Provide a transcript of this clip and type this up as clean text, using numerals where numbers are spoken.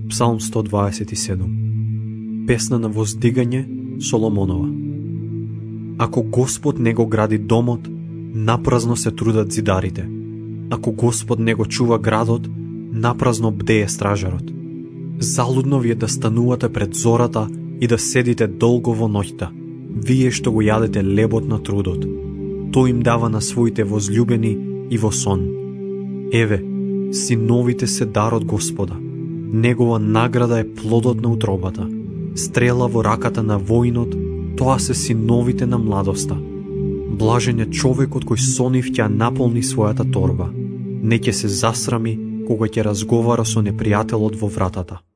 Псалм 127. Песна на воздигање Соломонова. Ако Господ не го гради домот, напразно се трудат зидарите. Ако Господ не го чува градот, напразно бдее стражарот. Залудно ви е да станувате пред зората и да седите долго во ноќта, вие што го јадете лебот на трудот. Тој им дава на своите возлюбени и во сон. Еве, синовите се дар од Господа. Негова награда е плодот на утробата. Стрела во раката на воинот, тоа се синовите на младоста. Блажен е човекот кој сонив ќе наполни својата торба. Не ќе се засрами кога ќе разговара со непријателот во вратата.